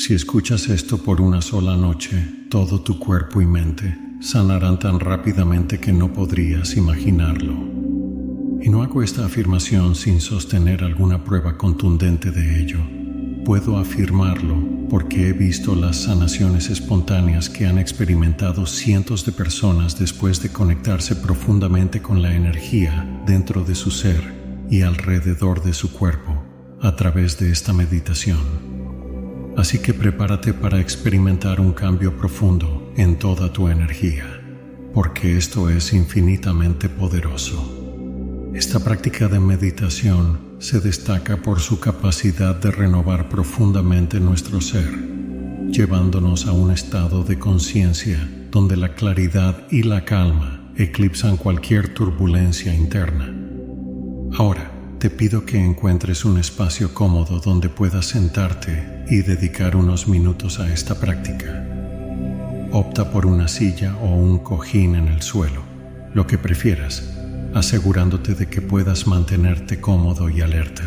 Si escuchas esto por una sola noche, todo tu cuerpo y mente sanarán tan rápidamente que no podrías imaginarlo. Y no hago esta afirmación sin sostener alguna prueba contundente de ello. Puedo afirmarlo porque he visto las sanaciones espontáneas que han experimentado cientos de personas después de conectarse profundamente con la energía dentro de su ser y alrededor de su cuerpo a través de esta meditación. Así que prepárate para experimentar un cambio profundo en toda tu energía, porque esto es infinitamente poderoso. Esta práctica de meditación se destaca por su capacidad de renovar profundamente nuestro ser, llevándonos a un estado de conciencia donde la claridad y la calma eclipsan cualquier turbulencia interna. Ahora, te pido que encuentres un espacio cómodo donde puedas sentarte y dedicar unos minutos a esta práctica. Opta por una silla o un cojín en el suelo, lo que prefieras, asegurándote de que puedas mantenerte cómodo y alerta.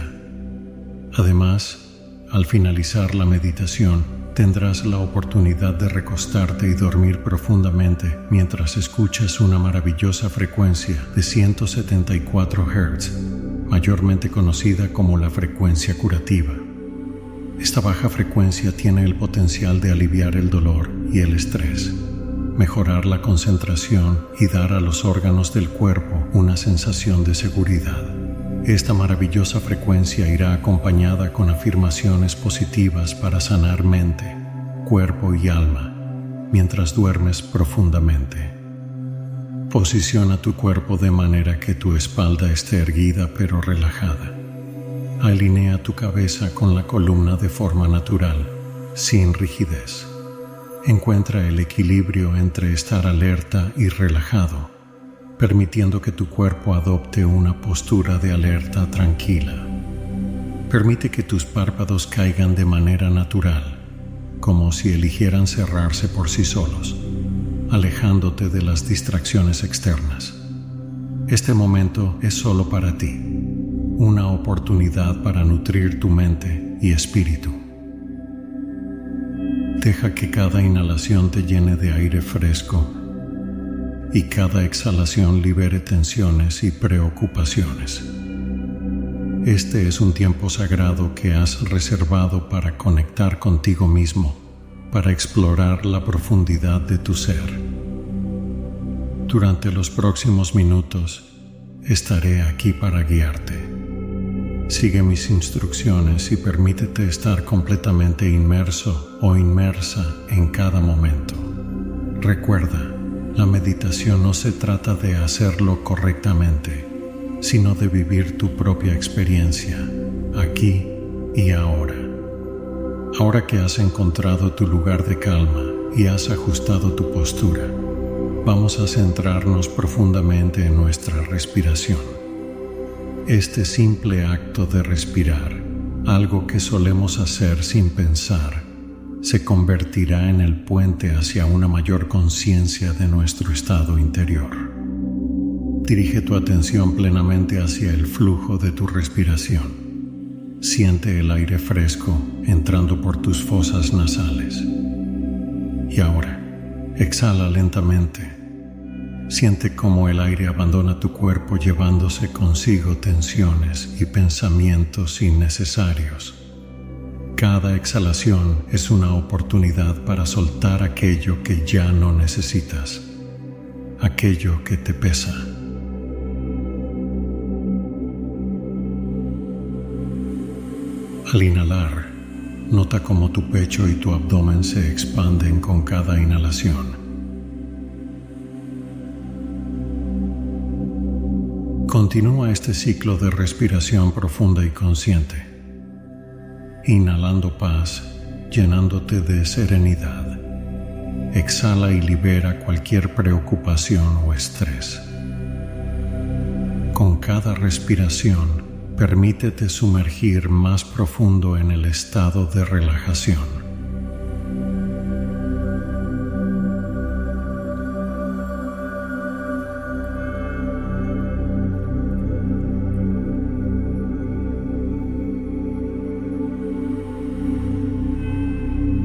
Además, al finalizar la meditación, tendrás la oportunidad de recostarte y dormir profundamente mientras escuchas una maravillosa frecuencia de 174 Hz, mayormente conocida como la frecuencia curativa. Esta baja frecuencia tiene el potencial de aliviar el dolor y el estrés, mejorar la concentración y dar a los órganos del cuerpo una sensación de seguridad. Esta maravillosa frecuencia irá acompañada con afirmaciones positivas para sanar mente, cuerpo y alma mientras duermes profundamente. Posiciona tu cuerpo de manera que tu espalda esté erguida pero relajada. Alinea tu cabeza con la columna de forma natural, sin rigidez. Encuentra el equilibrio entre estar alerta y relajado, permitiendo que tu cuerpo adopte una postura de alerta tranquila. Permite que tus párpados caigan de manera natural, como si eligieran cerrarse por sí solos, alejándote de las distracciones externas. Este momento es solo para ti, una oportunidad para nutrir tu mente y espíritu. Deja que cada inhalación te llene de aire fresco y cada exhalación libere tensiones y preocupaciones. Este es un tiempo sagrado que has reservado para conectar contigo mismo, para explorar la profundidad de tu ser. Durante los próximos minutos, estaré aquí para guiarte. Sigue mis instrucciones y permítete estar completamente inmerso o inmersa en cada momento. Recuerda, la meditación no se trata de hacerlo correctamente, sino de vivir tu propia experiencia, aquí y ahora. Ahora que has encontrado tu lugar de calma y has ajustado tu postura, vamos a centrarnos profundamente en nuestra respiración. Este simple acto de respirar, algo que solemos hacer sin pensar, se convertirá en el puente hacia una mayor conciencia de nuestro estado interior. Dirige tu atención plenamente hacia el flujo de tu respiración. Siente el aire fresco entrando por tus fosas nasales. Y ahora, exhala lentamente. Siente cómo el aire abandona tu cuerpo llevándose consigo tensiones y pensamientos innecesarios. Cada exhalación es una oportunidad para soltar aquello que ya no necesitas, aquello que te pesa. Al inhalar, nota cómo tu pecho y tu abdomen se expanden con cada inhalación. Continúa este ciclo de respiración profunda y consciente, inhalando paz, llenándote de serenidad. Exhala y libera cualquier preocupación o estrés. Con cada respiración, permítete sumergir más profundo en el estado de relajación.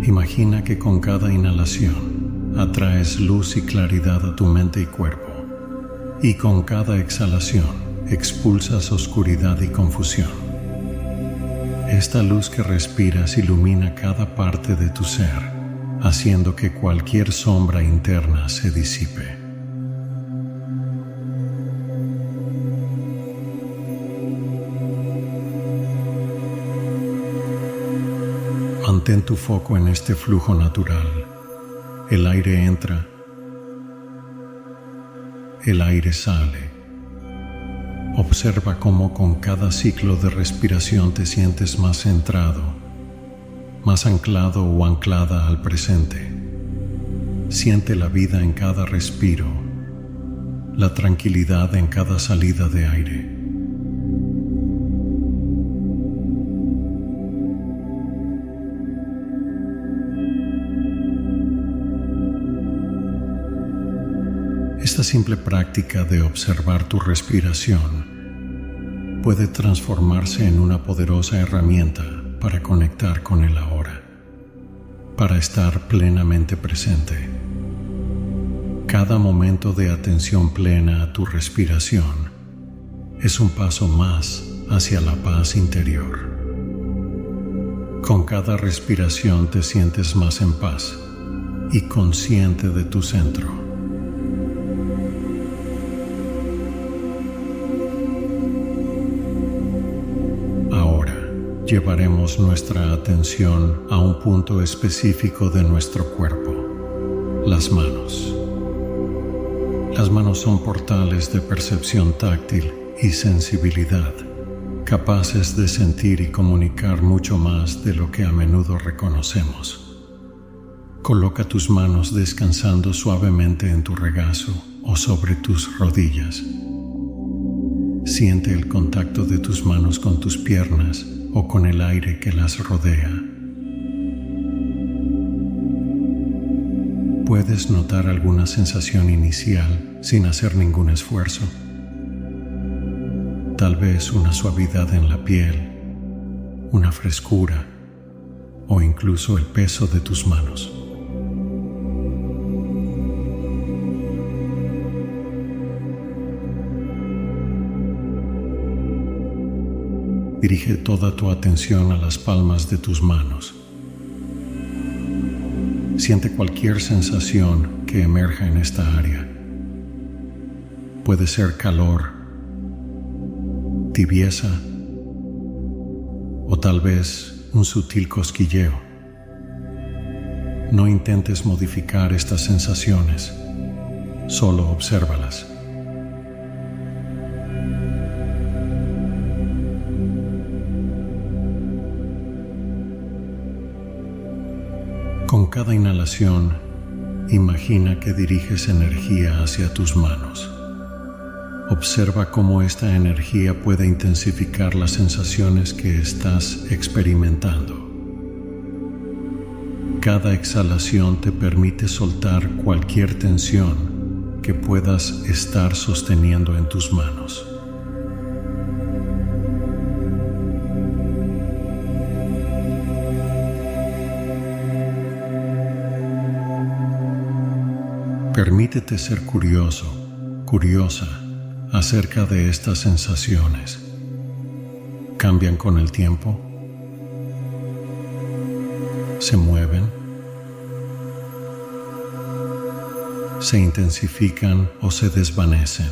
Imagina que con cada inhalación atraes luz y claridad a tu mente y cuerpo, y con cada exhalación expulsas oscuridad y confusión. Esta luz que respiras ilumina cada parte de tu ser, haciendo que cualquier sombra interna se disipe. Mantén tu foco en este flujo natural. El aire entra, el aire sale. Observa cómo con cada ciclo de respiración te sientes más centrado, más anclado o anclada al presente. Siente la vida en cada respiro, la tranquilidad en cada salida de aire. Esta simple práctica de observar tu respiración puede transformarse en una poderosa herramienta para conectar con el ahora, para estar plenamente presente. Cada momento de atención plena a tu respiración es un paso más hacia la paz interior. Con cada respiración te sientes más en paz y consciente de tu centro. Llevaremos nuestra atención a un punto específico de nuestro cuerpo, las manos. Las manos son portales de percepción táctil y sensibilidad, capaces de sentir y comunicar mucho más de lo que a menudo reconocemos. Coloca tus manos descansando suavemente en tu regazo o sobre tus rodillas. Siente el contacto de tus manos con tus piernas o con el aire que las rodea. Puedes notar alguna sensación inicial sin hacer ningún esfuerzo. Tal vez una suavidad en la piel, una frescura o incluso el peso de tus manos. Dirige toda tu atención a las palmas de tus manos. Siente cualquier sensación que emerja en esta área. Puede ser calor, tibieza o tal vez un sutil cosquilleo. No intentes modificar estas sensaciones, solo obsérvalas. Con cada inhalación, imagina que diriges energía hacia tus manos. Observa cómo esta energía puede intensificar las sensaciones que estás experimentando. Cada exhalación te permite soltar cualquier tensión que puedas estar sosteniendo en tus manos. Permítete ser curioso, curiosa acerca de estas sensaciones. ¿Cambian con el tiempo? ¿Se mueven? ¿Se intensifican o se desvanecen?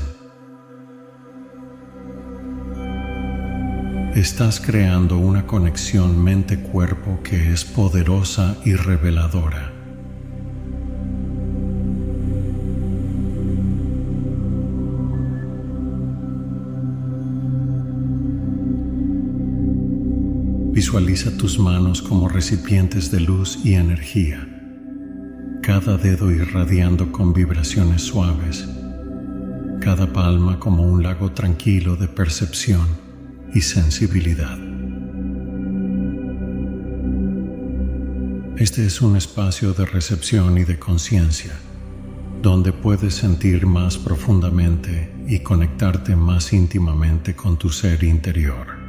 Estás creando una conexión mente-cuerpo que es poderosa y reveladora. Visualiza tus manos como recipientes de luz y energía, cada dedo irradiando con vibraciones suaves, cada palma como un lago tranquilo de percepción y sensibilidad. Este es un espacio de recepción y de conciencia, donde puedes sentir más profundamente y conectarte más íntimamente con tu ser interior.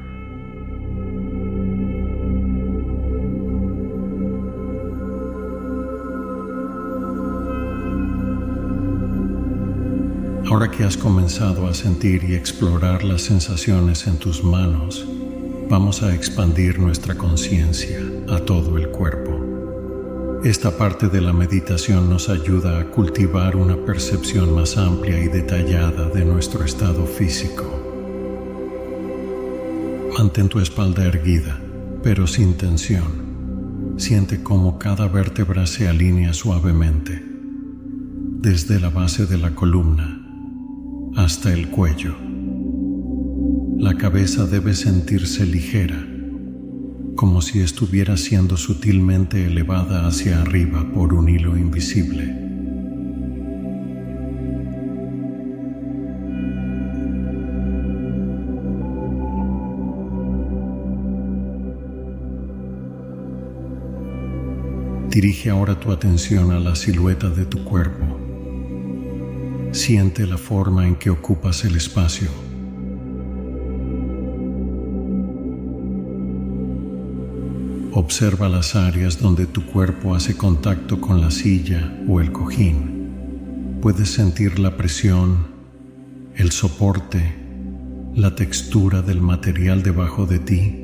Ahora que has comenzado a sentir y explorar las sensaciones en tus manos, vamos a expandir nuestra conciencia a todo el cuerpo. Esta parte de la meditación nos ayuda a cultivar una percepción más amplia y detallada de nuestro estado físico. Mantén tu espalda erguida, pero sin tensión. Siente cómo cada vértebra se alinea suavemente, desde la base de la columna hasta el cuello. La cabeza debe sentirse ligera, como si estuviera siendo sutilmente elevada hacia arriba por un hilo invisible. Dirige ahora tu atención a la silueta de tu cuerpo. Siente la forma en que ocupas el espacio. Observa las áreas donde tu cuerpo hace contacto con la silla o el cojín. Puedes sentir la presión, el soporte, la textura del material debajo de ti.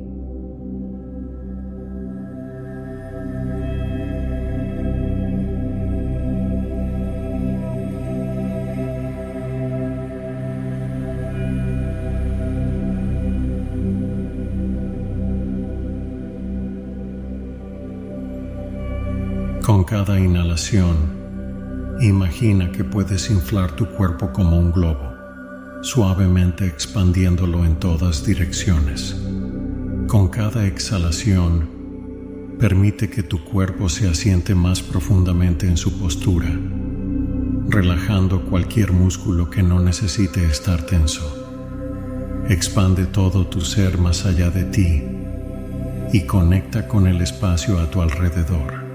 Con cada inhalación, imagina que puedes inflar tu cuerpo como un globo, suavemente expandiéndolo en todas direcciones. Con cada exhalación, permite que tu cuerpo se asiente más profundamente en su postura, relajando cualquier músculo que no necesite estar tenso. Expande todo tu ser más allá de ti y conecta con el espacio a tu alrededor.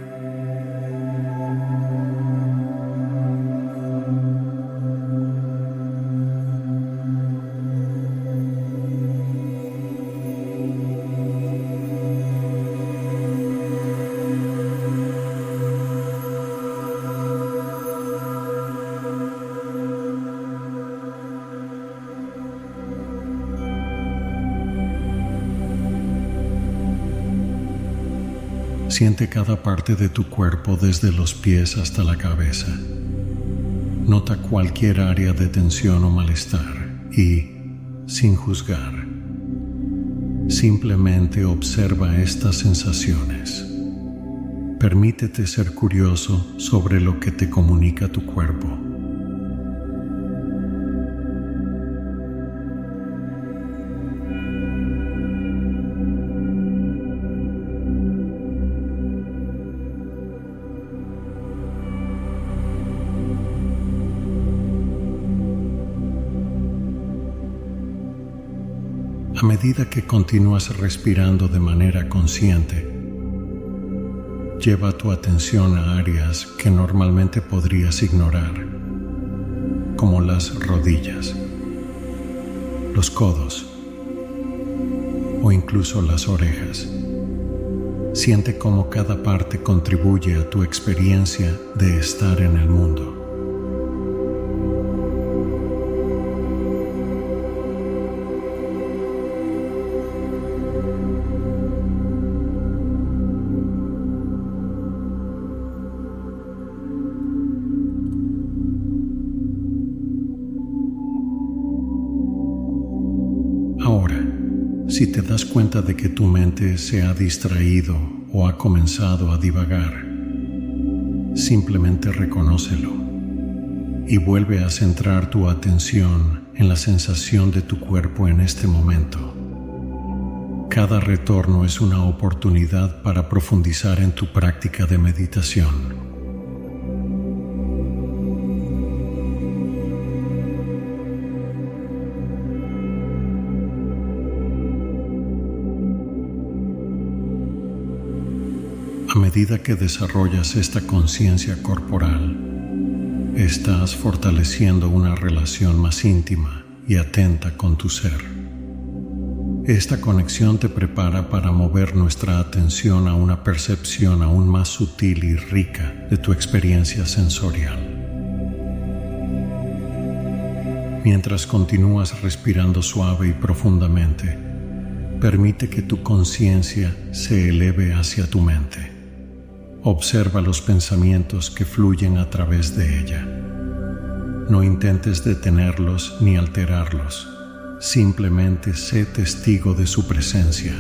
Siente cada parte de tu cuerpo desde los pies hasta la cabeza. Nota cualquier área de tensión o malestar y, sin juzgar, simplemente observa estas sensaciones. Permítete ser curioso sobre lo que te comunica tu cuerpo. A medida que continúas respirando de manera consciente, lleva tu atención a áreas que normalmente podrías ignorar, como las rodillas, los codos o incluso las orejas. Siente cómo cada parte contribuye a tu experiencia de estar en el mundo. Ahora, si te das cuenta de que tu mente se ha distraído o ha comenzado a divagar, simplemente reconócelo y vuelve a centrar tu atención en la sensación de tu cuerpo en este momento. Cada retorno es una oportunidad para profundizar en tu práctica de meditación. A medida que desarrollas esta conciencia corporal, estás fortaleciendo una relación más íntima y atenta con tu ser. Esta conexión te prepara para mover nuestra atención a una percepción aún más sutil y rica de tu experiencia sensorial. Mientras continúas respirando suave y profundamente, permite que tu conciencia se eleve hacia tu mente. Observa los pensamientos que fluyen a través de ella. No intentes detenerlos ni alterarlos. Simplemente sé testigo de su presencia.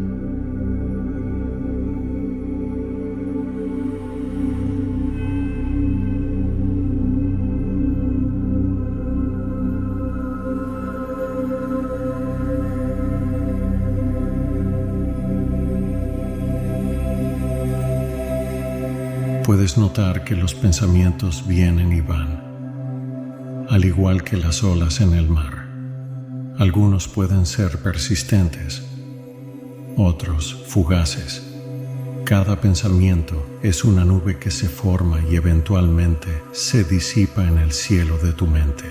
Puedes notar que los pensamientos vienen y van, al igual que las olas en el mar. Algunos pueden ser persistentes, otros fugaces. Cada pensamiento es una nube que se forma y eventualmente se disipa en el cielo de tu mente.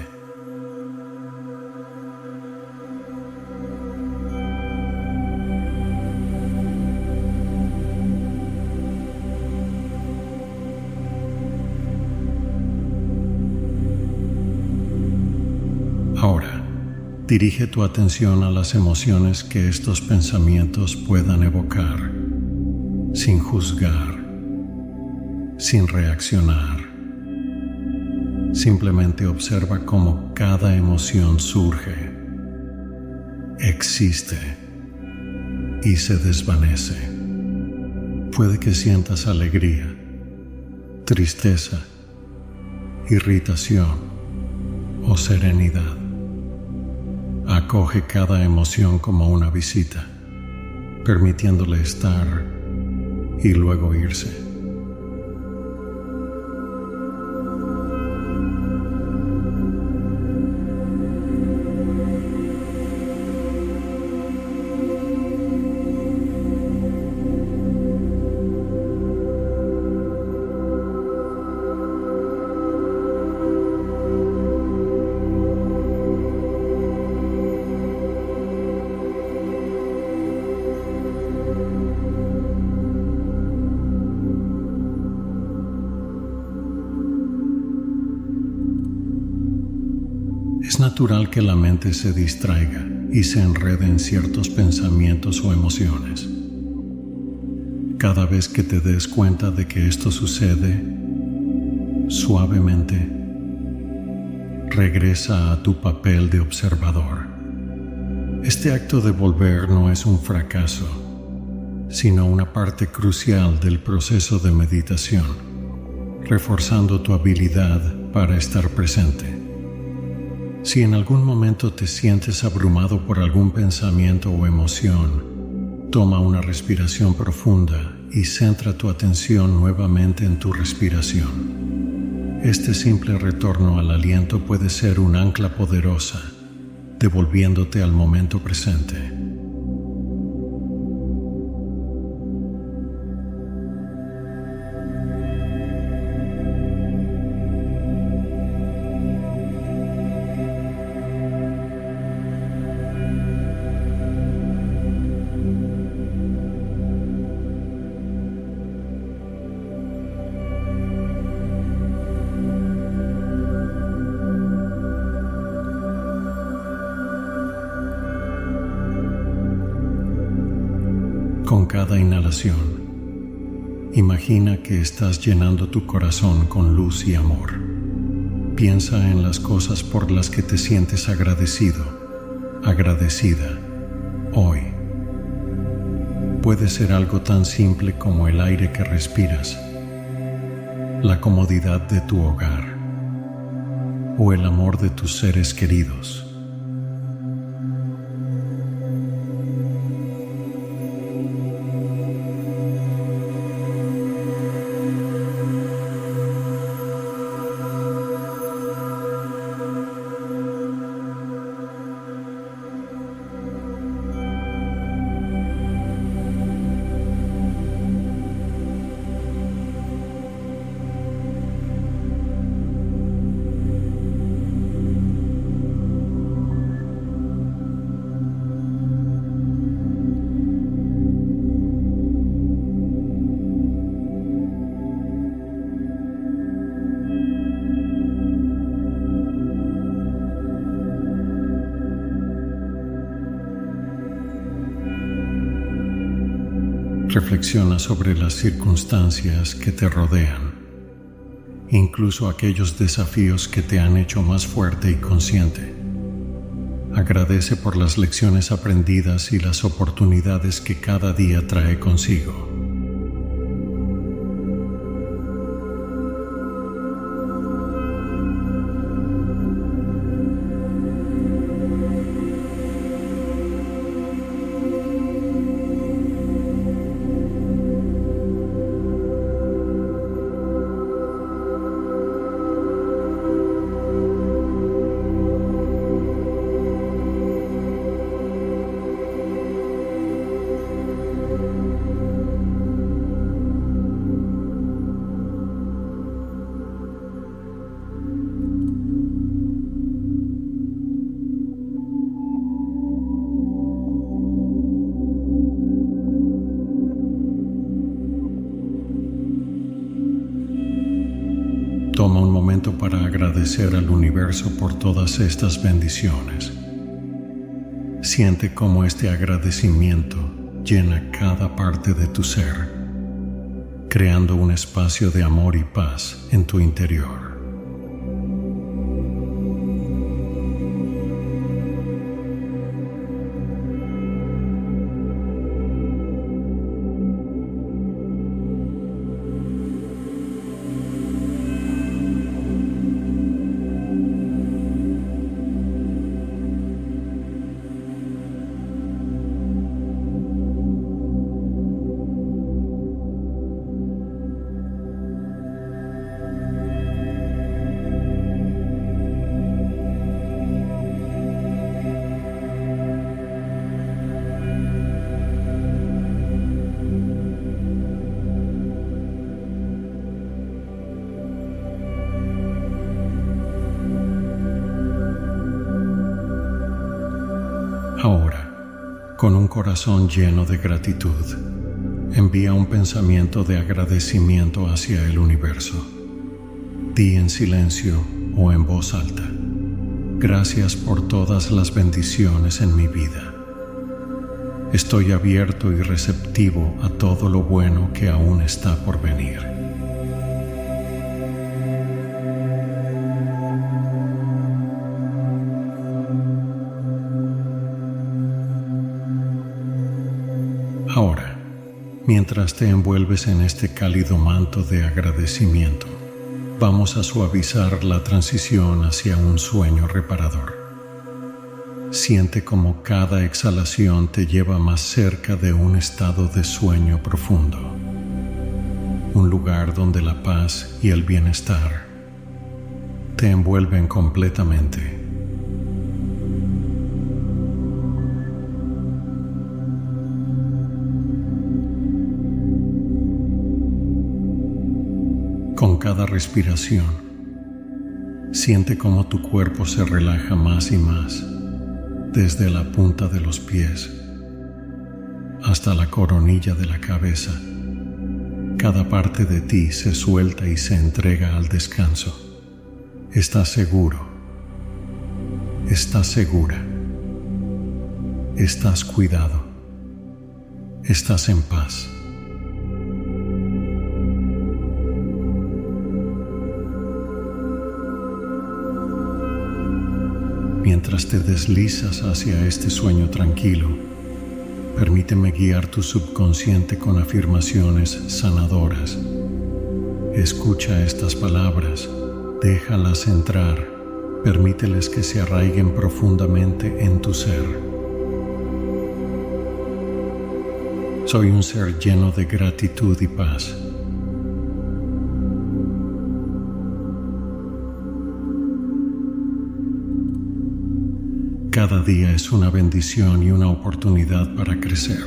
Ahora, dirige tu atención a las emociones que estos pensamientos puedan evocar, sin juzgar, sin reaccionar. Simplemente observa cómo cada emoción surge, existe y se desvanece. Puede que sientas alegría, tristeza, irritación o serenidad. Acoge cada emoción como una visita, permitiéndole estar y luego irse. Es natural que la mente se distraiga y se enrede en ciertos pensamientos o emociones. Cada vez que te des cuenta de que esto sucede, suavemente regresa a tu papel de observador. Este acto de volver no es un fracaso, sino una parte crucial del proceso de meditación, reforzando tu habilidad para estar presente. Si en algún momento te sientes abrumado por algún pensamiento o emoción, toma una respiración profunda y centra tu atención nuevamente en tu respiración. Este simple retorno al aliento puede ser un ancla poderosa, devolviéndote al momento presente. Con cada inhalación, imagina que estás llenando tu corazón con luz y amor. Piensa en las cosas por las que te sientes agradecido, agradecida, hoy. Puede ser algo tan simple como el aire que respiras, la comodidad de tu hogar o el amor de tus seres queridos. Reflexiona sobre las circunstancias que te rodean, incluso aquellos desafíos que te han hecho más fuerte y consciente. Agradece por las lecciones aprendidas y las oportunidades que cada día trae consigo. Toma un momento para agradecer al universo por todas estas bendiciones. Siente cómo este agradecimiento llena cada parte de tu ser, creando un espacio de amor y paz en tu interior. Ahora, con un corazón lleno de gratitud, envía un pensamiento de agradecimiento hacia el universo. Di en silencio o en voz alta: gracias por todas las bendiciones en mi vida. Estoy abierto y receptivo a todo lo bueno que aún está por venir. Ahora, mientras te envuelves en este cálido manto de agradecimiento, vamos a suavizar la transición hacia un sueño reparador. Siente cómo cada exhalación te lleva más cerca de un estado de sueño profundo, un lugar donde la paz y el bienestar te envuelven completamente. Con cada respiración, siente cómo tu cuerpo se relaja más y más, desde la punta de los pies hasta la coronilla de la cabeza. Cada parte de ti se suelta y se entrega al descanso. Estás seguro, estás segura, estás cuidado, estás en paz. Mientras te deslizas hacia este sueño tranquilo, permíteme guiar tu subconsciente con afirmaciones sanadoras. Escucha estas palabras, déjalas entrar, permíteles que se arraiguen profundamente en tu ser. Soy un ser lleno de gratitud y paz. Cada día es una bendición y una oportunidad para crecer.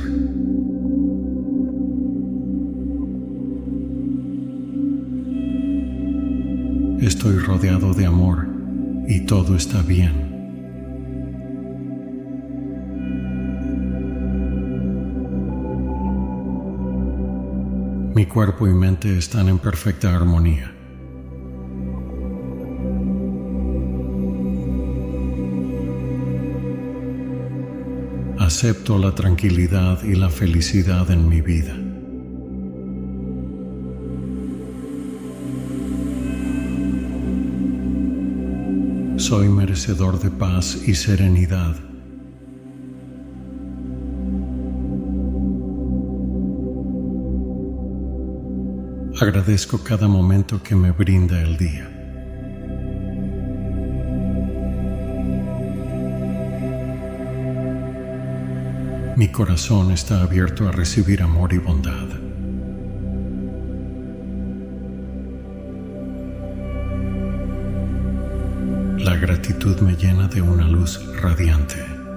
Estoy rodeado de amor y todo está bien. Mi cuerpo y mente están en perfecta armonía. Acepto la tranquilidad y la felicidad en mi vida. Soy merecedor de paz y serenidad. Agradezco cada momento que me brinda el día. Mi corazón está abierto a recibir amor y bondad. La gratitud me llena de una luz radiante.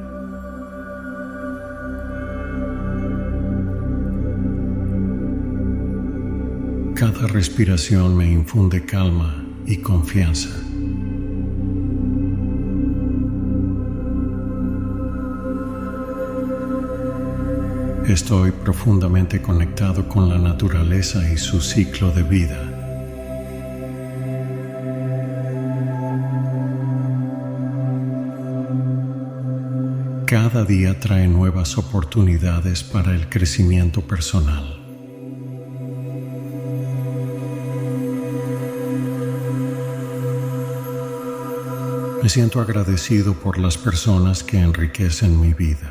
Cada respiración me infunde calma y confianza. Estoy profundamente conectado con la naturaleza y su ciclo de vida. Cada día trae nuevas oportunidades para el crecimiento personal. Me siento agradecido por las personas que enriquecen mi vida.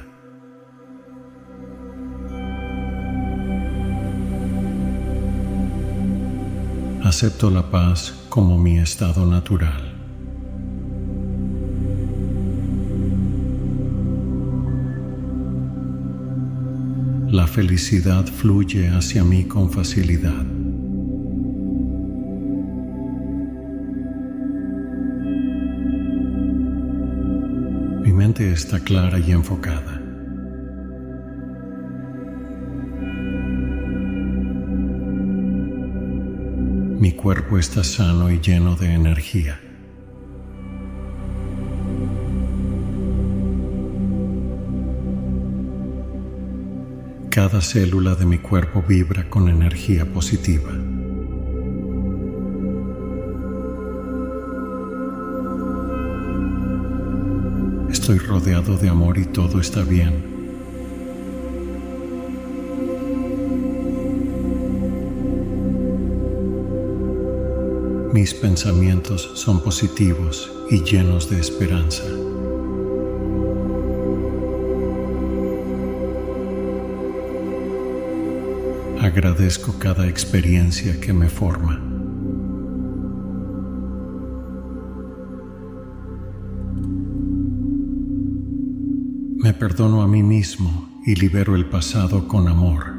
Acepto la paz como mi estado natural. La felicidad fluye hacia mí con facilidad. Mi mente está clara y enfocada. Mi cuerpo está sano y lleno de energía. Cada célula de mi cuerpo vibra con energía positiva. Estoy rodeado de amor y todo está bien. Mis pensamientos son positivos y llenos de esperanza. Agradezco cada experiencia que me forma. Me perdono a mí mismo y libero el pasado con amor.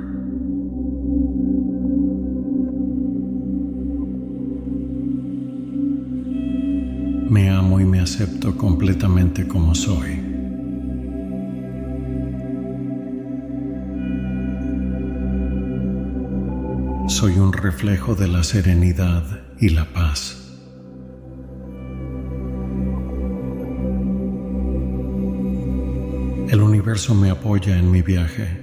Me amo y me acepto completamente como soy. Soy un reflejo de la serenidad y la paz. El universo me apoya en mi viaje.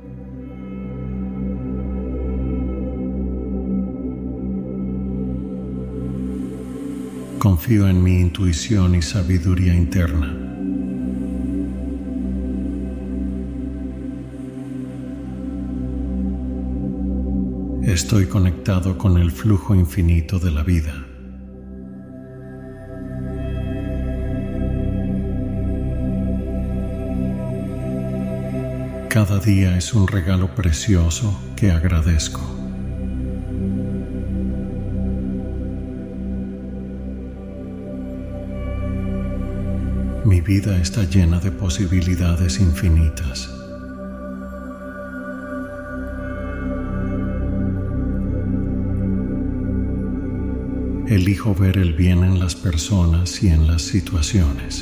Confío en mi intuición y sabiduría interna. Estoy conectado con el flujo infinito de la vida. Cada día es un regalo precioso que agradezco. Mi vida está llena de posibilidades infinitas. Elijo ver el bien en las personas y en las situaciones.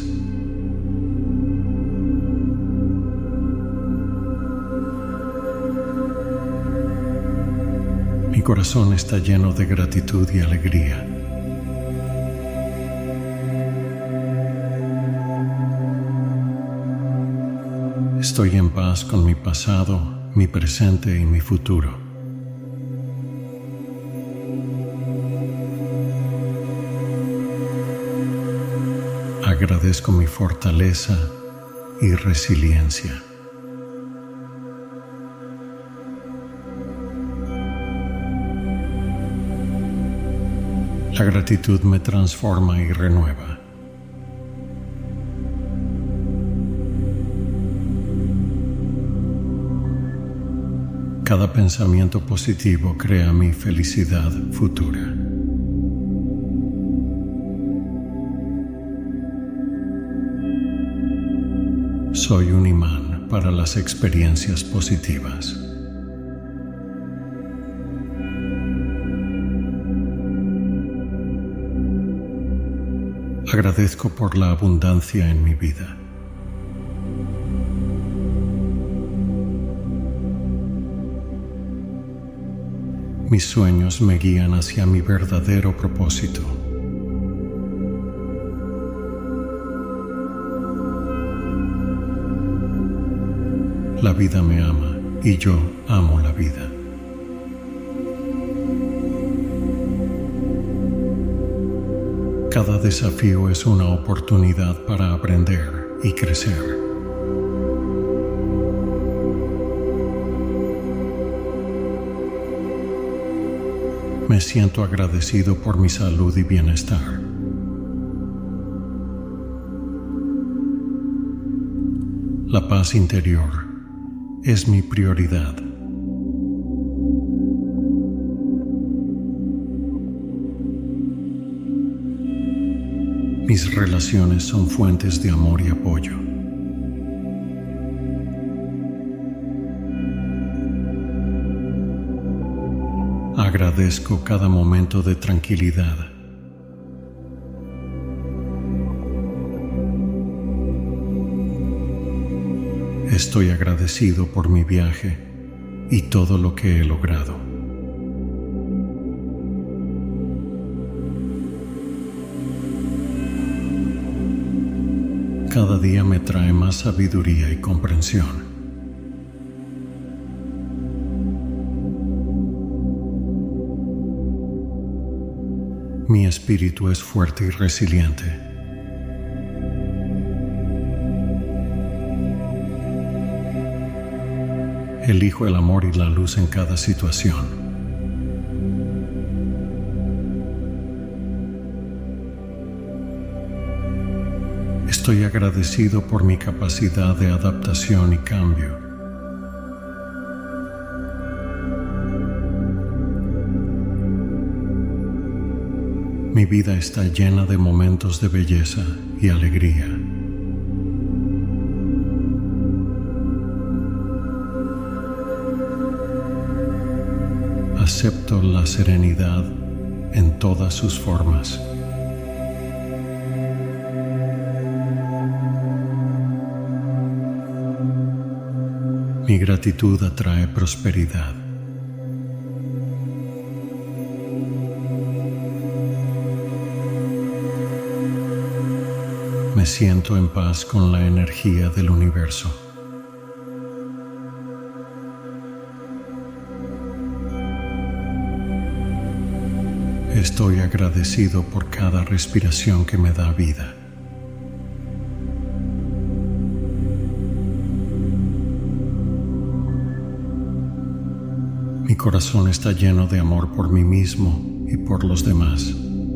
Mi corazón está lleno de gratitud y alegría. Estoy en paz con mi pasado, mi presente y mi futuro. Agradezco mi fortaleza y resiliencia. La gratitud me transforma y renueva. Cada pensamiento positivo crea mi felicidad futura. Soy un imán para las experiencias positivas. Agradezco por la abundancia en mi vida. Mis sueños me guían hacia mi verdadero propósito. La vida me ama y yo amo la vida. Cada desafío es una oportunidad para aprender y crecer. Me siento agradecido por mi salud y bienestar. La paz interior es mi prioridad. Mis relaciones son fuentes de amor y apoyo. Agradezco cada momento de tranquilidad. Estoy agradecido por mi viaje y todo lo que he logrado. Cada día me trae más sabiduría y comprensión. Mi espíritu es fuerte y resiliente. Elijo el amor y la luz en cada situación. Estoy agradecido por mi capacidad de adaptación y cambio. Mi vida está llena de momentos de belleza y alegría. Acepto la serenidad en todas sus formas. Mi gratitud atrae prosperidad. Me siento en paz con la energía del universo. Estoy agradecido por cada respiración que me da vida. Mi corazón está lleno de amor por mí mismo y por los demás.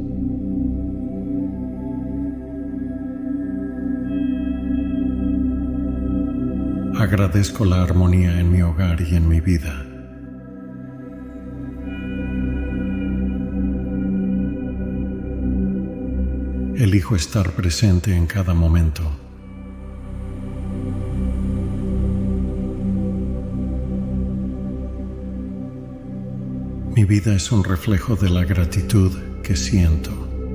Agradezco la armonía en mi hogar y en mi vida. Elijo estar presente en cada momento. Mi vida es un reflejo de la gratitud que siento.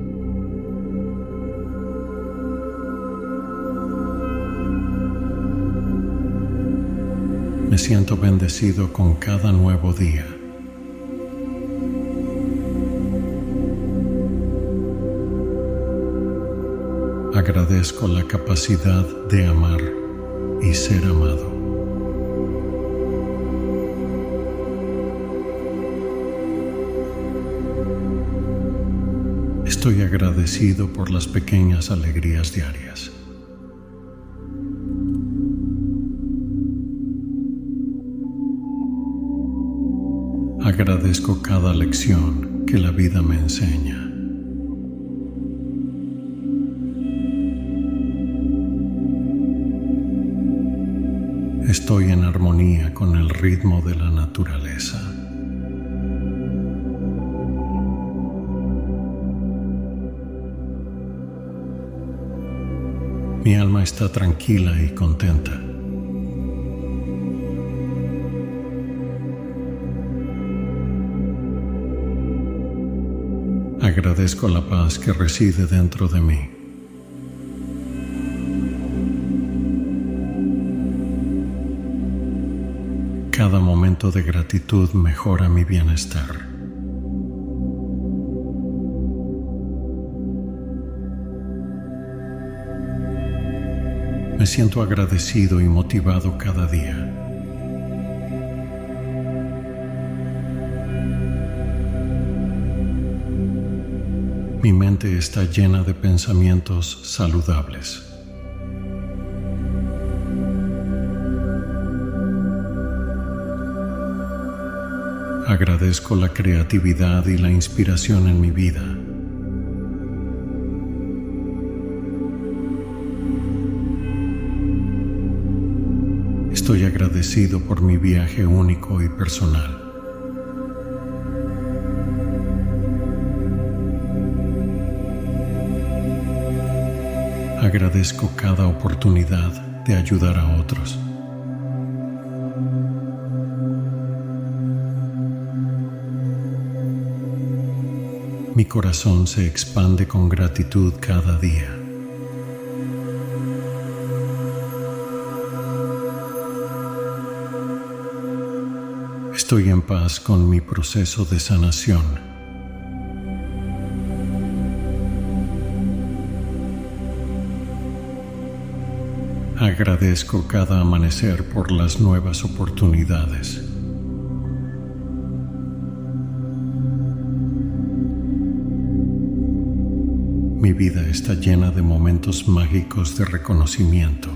Me siento bendecido con cada nuevo día. Agradezco la capacidad de amar y ser amado. Estoy agradecido por las pequeñas alegrías diarias. Agradezco cada lección que la vida me enseña. Estoy en armonía con el ritmo de la naturaleza. naturaleza. Mi alma está tranquila y contenta. Agradezco la paz que reside dentro de mí. Cada momento de gratitud mejora mi bienestar. Me siento agradecido y motivado cada día. Mi mente está llena de pensamientos saludables. Agradezco la creatividad y la inspiración en mi vida. Estoy agradecido por mi viaje único y personal. Agradezco cada oportunidad de ayudar a otros. Mi corazón se expande con gratitud cada día. Estoy en paz con mi proceso de sanación. Agradezco cada amanecer por las nuevas oportunidades. Mi vida está llena de momentos mágicos de reconocimiento.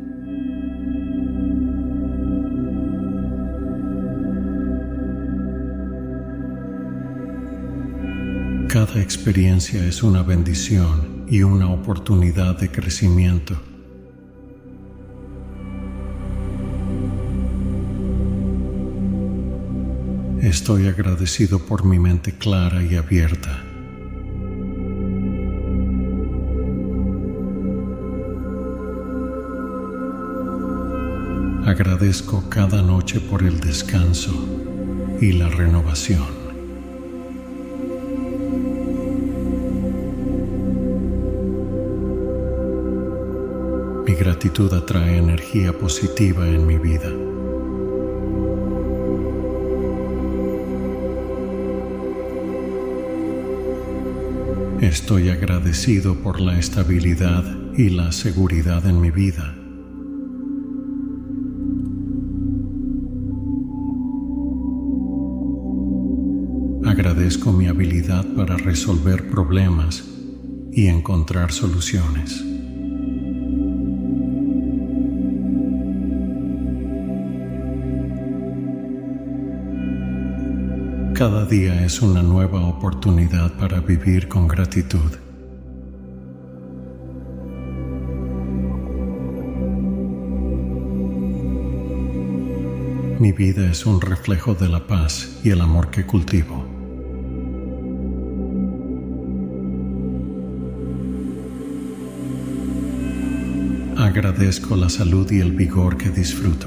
Cada experiencia es una bendición y una oportunidad de crecimiento. Estoy agradecido por mi mente clara y abierta. Agradezco cada noche por el descanso y la renovación. Mi gratitud atrae energía positiva en mi vida. Estoy agradecido por la estabilidad y la seguridad en mi vida. Agradezco mi habilidad para resolver problemas y encontrar soluciones. Cada día es una nueva oportunidad para vivir con gratitud. Mi vida es un reflejo de la paz y el amor que cultivo. Agradezco la salud y el vigor que disfruto.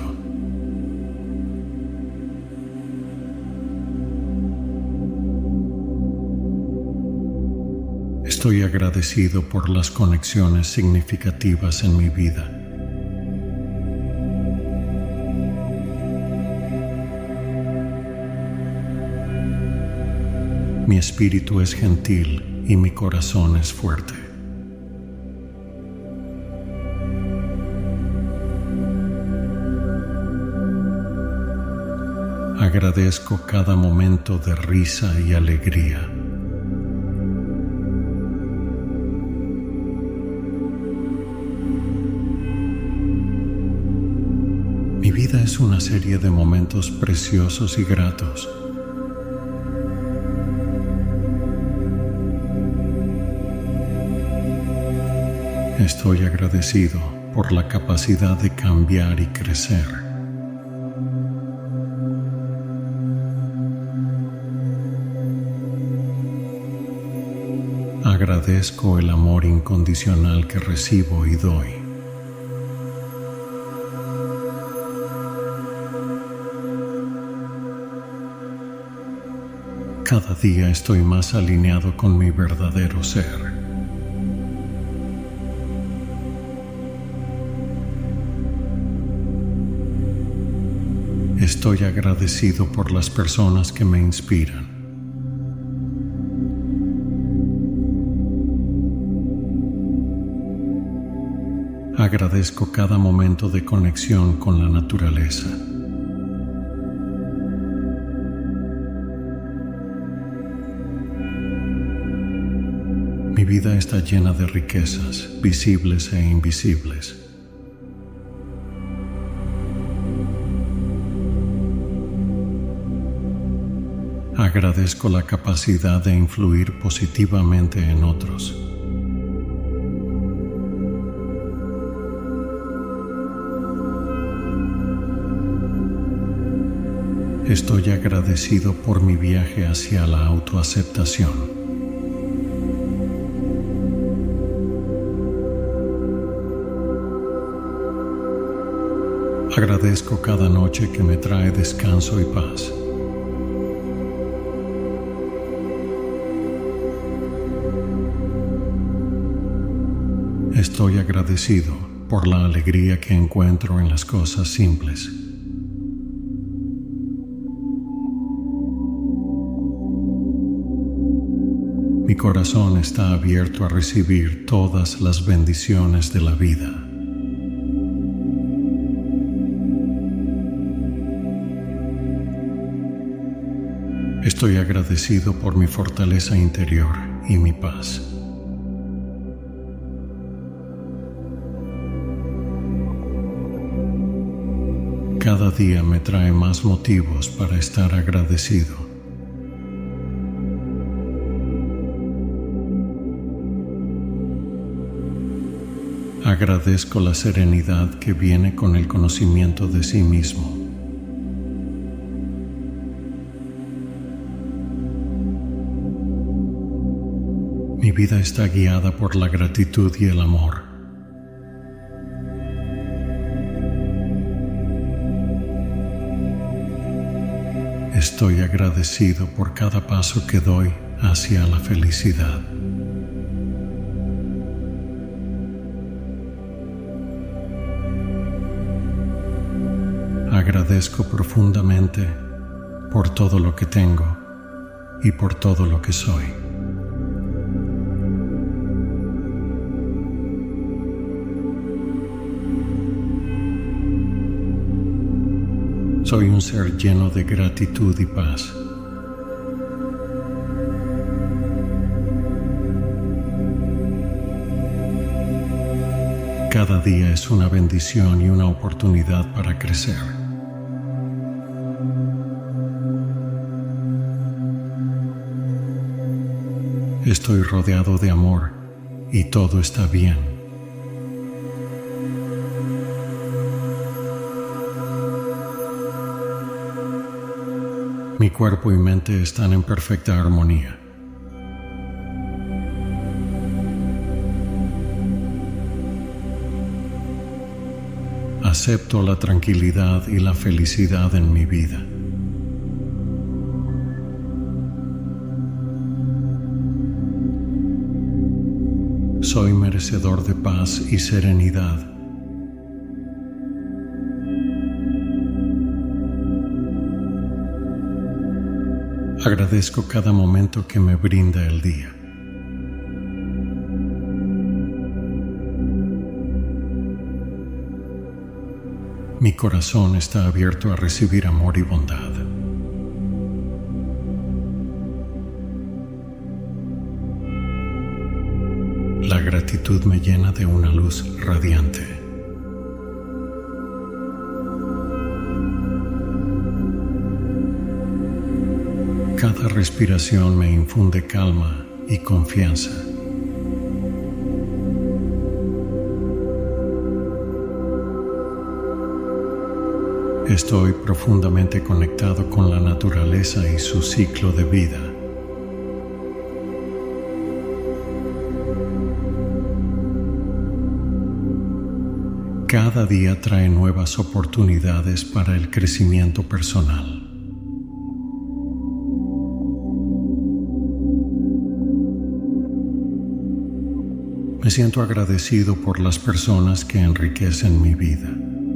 Estoy agradecido por las conexiones significativas en mi vida. Mi espíritu es gentil y mi corazón es fuerte. Agradezco cada momento de risa y alegría. Mi vida es una serie de momentos preciosos y gratos. Estoy agradecido por la capacidad de cambiar y crecer. Agradezco el amor incondicional que recibo y doy. Cada día estoy más alineado con mi verdadero ser. Estoy agradecido por las personas que me inspiran. Agradezco cada momento de conexión con la naturaleza. Mi vida está llena de riquezas, visibles e invisibles. Agradezco la capacidad de influir positivamente en otros. Estoy agradecido por mi viaje hacia la autoaceptación. Agradezco cada noche que me trae descanso y paz. Estoy agradecido por la alegría que encuentro en las cosas simples. Mi corazón está abierto a recibir todas las bendiciones de la vida. Estoy agradecido por mi fortaleza interior y mi paz. Cada día me trae más motivos para estar agradecido. Agradezco la serenidad que viene con el conocimiento de sí mismo. Mi vida está guiada por la gratitud y el amor. Estoy agradecido por cada paso que doy hacia la felicidad. Agradezco profundamente por todo lo que tengo y por todo lo que soy. Soy un ser lleno de gratitud y paz. Cada día es una bendición y una oportunidad para crecer. Estoy rodeado de amor y todo está bien. Mi cuerpo y mente están en perfecta armonía. Acepto la tranquilidad y la felicidad en mi vida. Soy merecedor de paz y serenidad. Agradezco cada momento que me brinda el día. Mi corazón está abierto a recibir amor y bondad. La gratitud me llena de una luz radiante. Cada respiración me infunde calma y confianza. Estoy profundamente conectado con la naturaleza y su ciclo de vida. cada día trae nuevas oportunidades para el crecimiento personal. Me siento agradecido por las personas que enriquecen mi vida.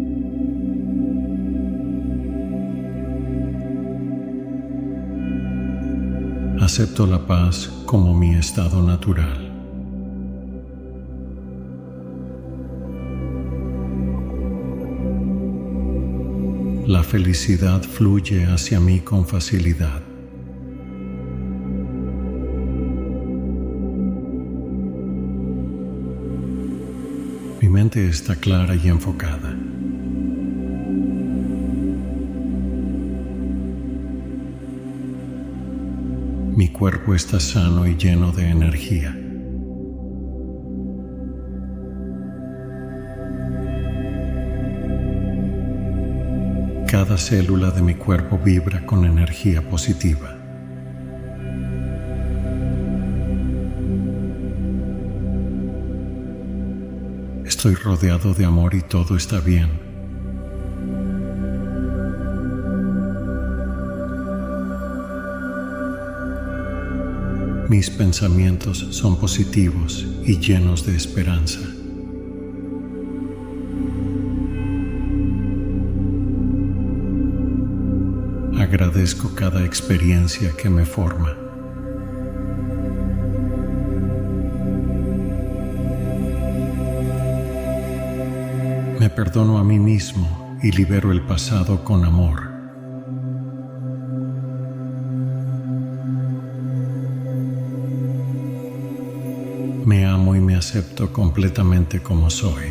Acepto la paz como mi estado natural. La felicidad fluye hacia mí con facilidad. Mi mente está clara y enfocada. Mi cuerpo está sano y lleno de energía. Cada célula de mi cuerpo vibra con energía positiva. Estoy rodeado de amor y todo está bien. Mis pensamientos son positivos y llenos de esperanza. Agradezco cada experiencia que me forma. Me perdono a mí mismo y libero el pasado con amor. Me amo y me acepto completamente como soy.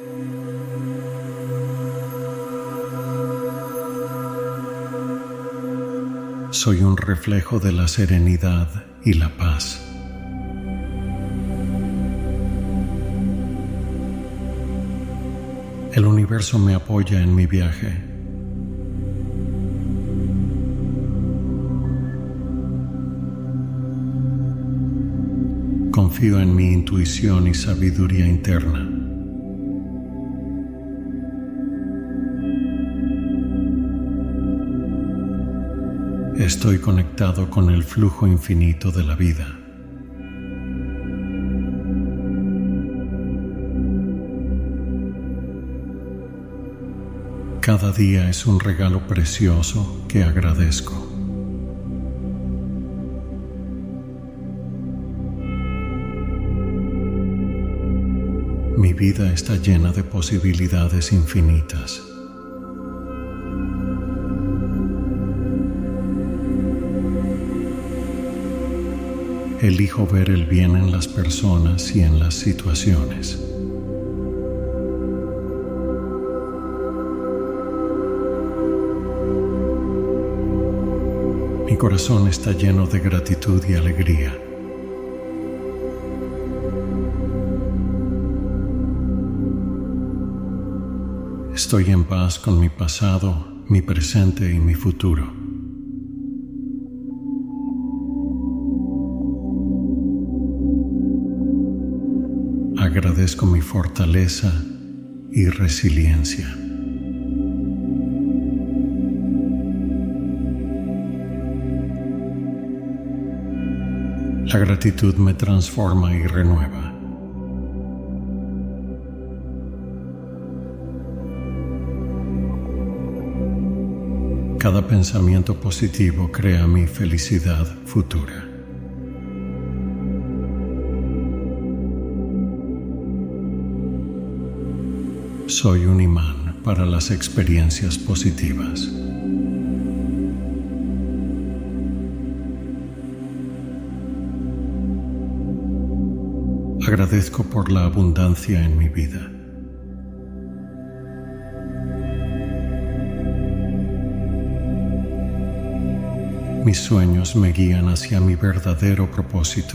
Soy un reflejo de la serenidad y la paz. El universo me apoya en mi viaje. Confío en mi intuición y sabiduría interna. Estoy conectado con el flujo infinito de la vida. Cada día es un regalo precioso que agradezco. Mi vida está llena de posibilidades infinitas. Elijo ver el bien en las personas y en las situaciones. Mi corazón está lleno de gratitud y alegría. Estoy en paz con mi pasado, mi presente y mi futuro. Agradezco mi fortaleza y resiliencia. La gratitud me transforma y renueva. Cada pensamiento positivo crea mi felicidad futura. Soy un imán para las experiencias positivas. Agradezco por la abundancia en mi vida. Mis sueños me guían hacia mi verdadero propósito.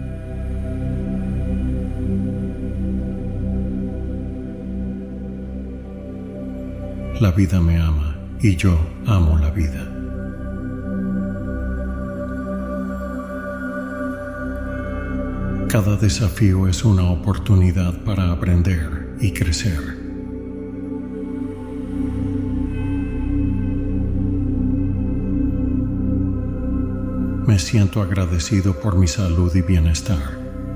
La vida me ama y yo amo la vida. Cada desafío es una oportunidad para aprender y crecer. siento agradecido por mi salud y bienestar.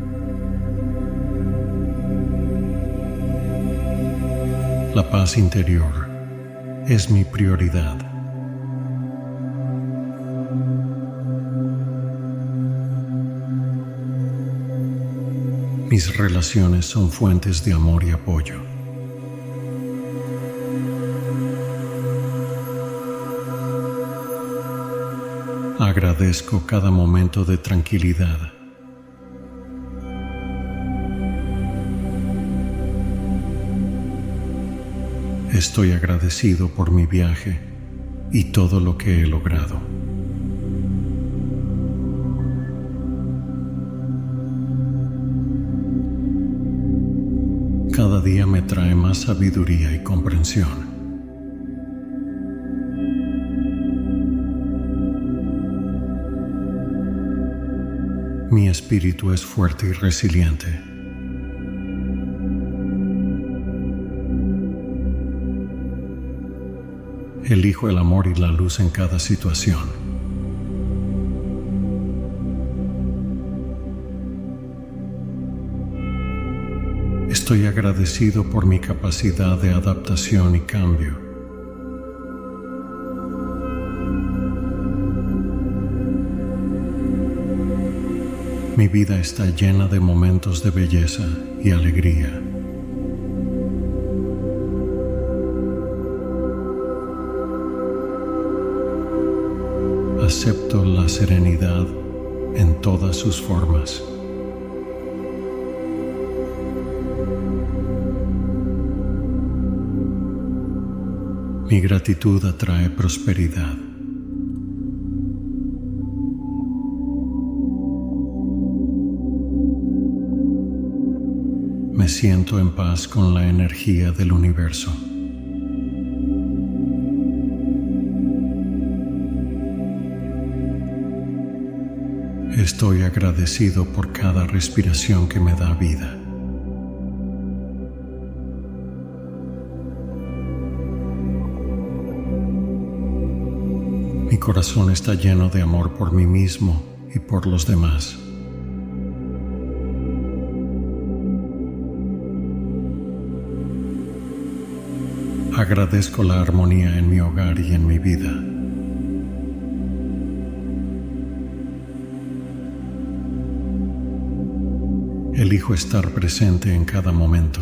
La paz interior es mi prioridad. Mis relaciones son fuentes de amor y apoyo. Agradezco cada momento de tranquilidad. Estoy agradecido por mi viaje y todo lo que he logrado. Cada día me trae más sabiduría y comprensión. Mi espíritu es fuerte y resiliente. Elijo el amor y la luz en cada situación. Estoy agradecido por mi capacidad de adaptación y cambio. Mi vida está llena de momentos de belleza y alegría. Acepto la serenidad en todas sus formas. Mi gratitud atrae prosperidad. Me siento en paz con la energía del universo. Estoy agradecido por cada respiración que me da vida. Mi corazón está lleno de amor por mí mismo y por los demás. Agradezco la armonía en mi hogar y en mi vida. Elijo estar presente en cada momento.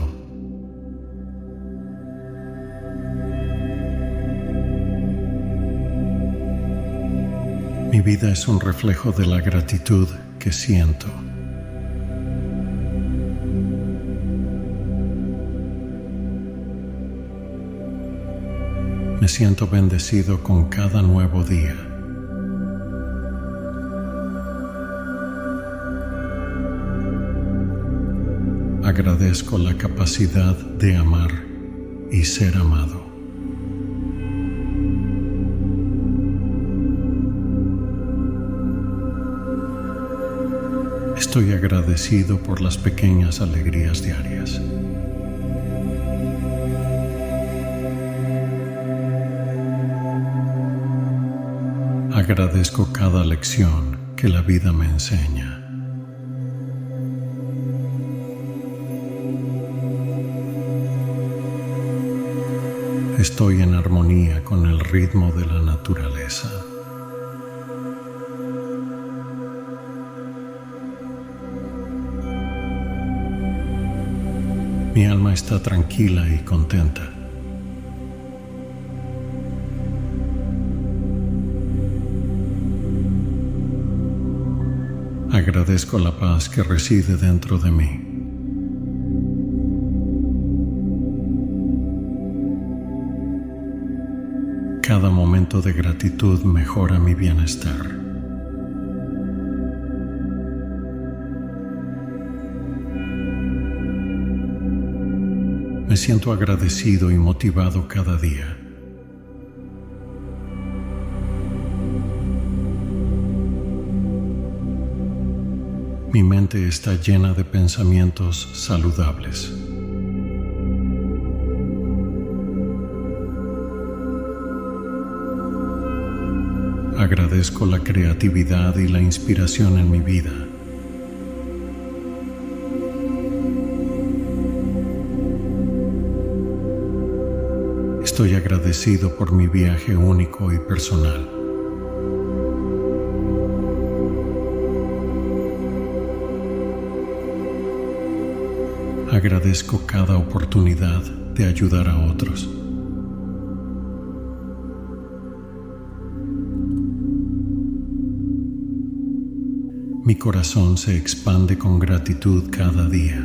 Mi vida es un reflejo de la gratitud que siento. Me siento bendecido con cada nuevo día. Agradezco la capacidad de amar y ser amado. Estoy agradecido por las pequeñas alegrías diarias. Agradezco cada lección que la vida me enseña. Estoy en armonía con el ritmo de la naturaleza. Mi alma está tranquila y contenta. Agradezco la paz que reside dentro de mí. Cada momento de gratitud mejora mi bienestar. Me siento agradecido y motivado cada día. Mi mente está llena de pensamientos saludables. Agradezco la creatividad y la inspiración en mi vida. Estoy agradecido por mi viaje único y personal. Agradezco cada oportunidad de ayudar a otros. Mi corazón se expande con gratitud cada día.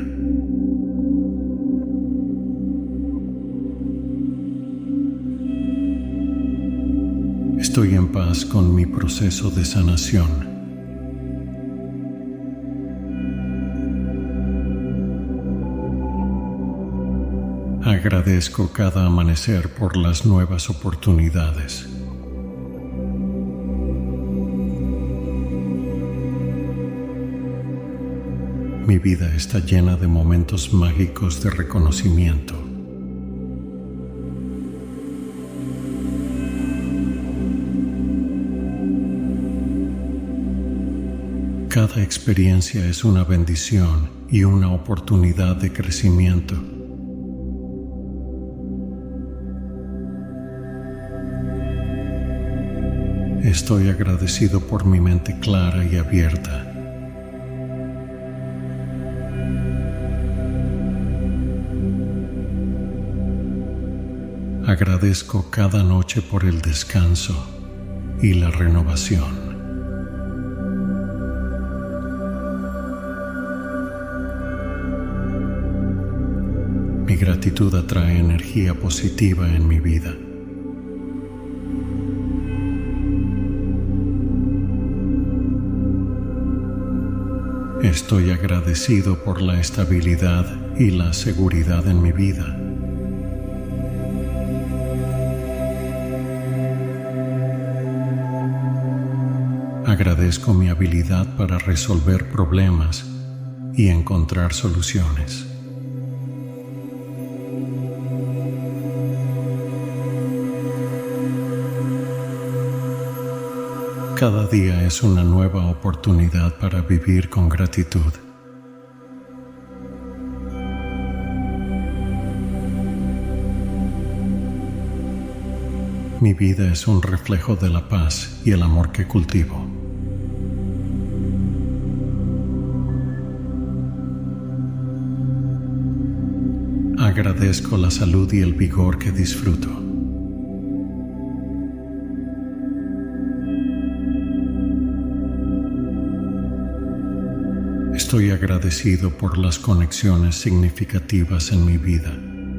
Estoy en paz con mi proceso de sanación. Agradezco cada amanecer por las nuevas oportunidades. Mi vida está llena de momentos mágicos de reconocimiento. Cada experiencia es una bendición y una oportunidad de crecimiento. Estoy agradecido por mi mente clara y abierta. Agradezco cada noche por el descanso y la renovación. Mi gratitud atrae energía positiva en mi vida. Estoy agradecido por la estabilidad y la seguridad en mi vida. Agradezco mi habilidad para resolver problemas y encontrar soluciones. Cada día es una nueva oportunidad para vivir con gratitud. Mi vida es un reflejo de la paz y el amor que cultivo. Agradezco la salud y el vigor que disfruto. Estoy agradecido por las conexiones significativas en mi vida.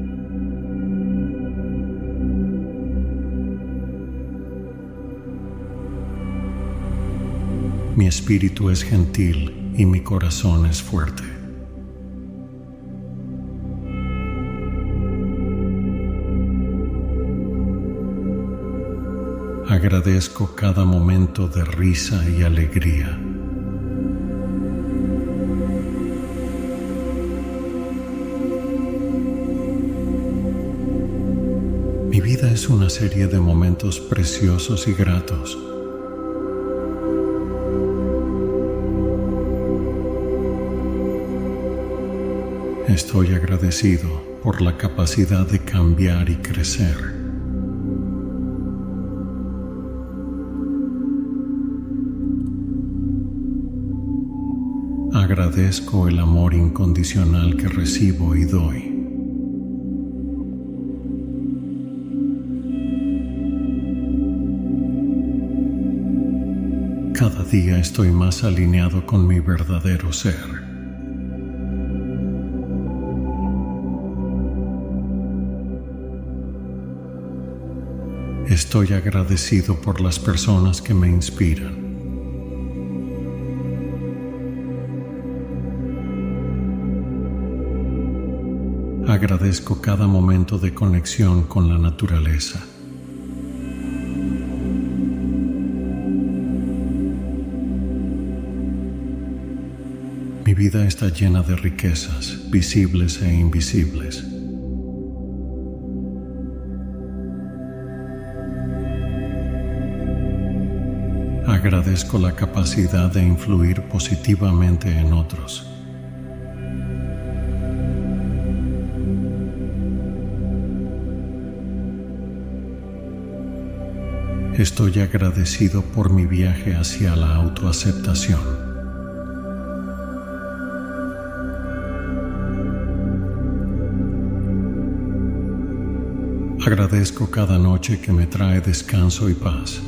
Mi espíritu es gentil y mi corazón es fuerte. Agradezco cada momento de risa y alegría. Mi vida es una serie de momentos preciosos y gratos. Estoy agradecido por la capacidad de cambiar y crecer. Agradezco el amor incondicional que recibo y doy. Cada día estoy más alineado con mi verdadero ser. Estoy agradecido por las personas que me inspiran. Agradezco cada momento de conexión con la naturaleza. Mi vida está llena de riquezas, visibles e invisibles. Agradezco la capacidad de influir positivamente en otros. Estoy agradecido por mi viaje hacia la autoaceptación. Agradezco cada noche que me trae descanso y paz.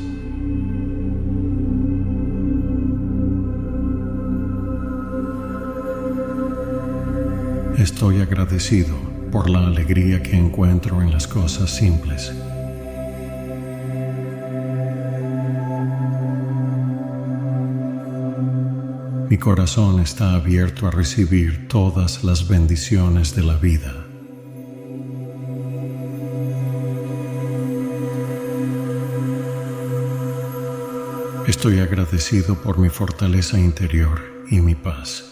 Estoy agradecido por la alegría que encuentro en las cosas simples. Mi corazón está abierto a recibir todas las bendiciones de la vida. Estoy agradecido por mi fortaleza interior y mi paz.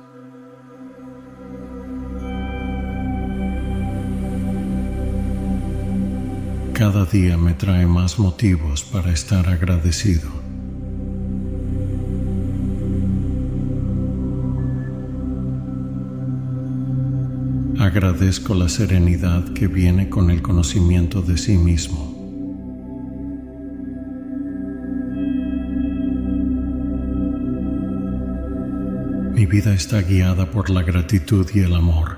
Cada día me trae más motivos para estar agradecido. Agradezco la serenidad que viene con el conocimiento de sí mismo. Mi vida está guiada por la gratitud y el amor.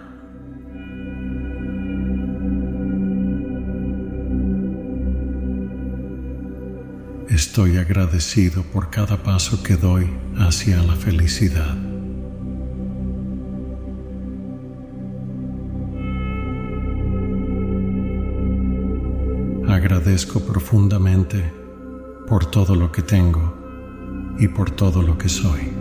Estoy agradecido por cada paso que doy hacia la felicidad. Agradezco profundamente por todo lo que tengo y por todo lo que soy.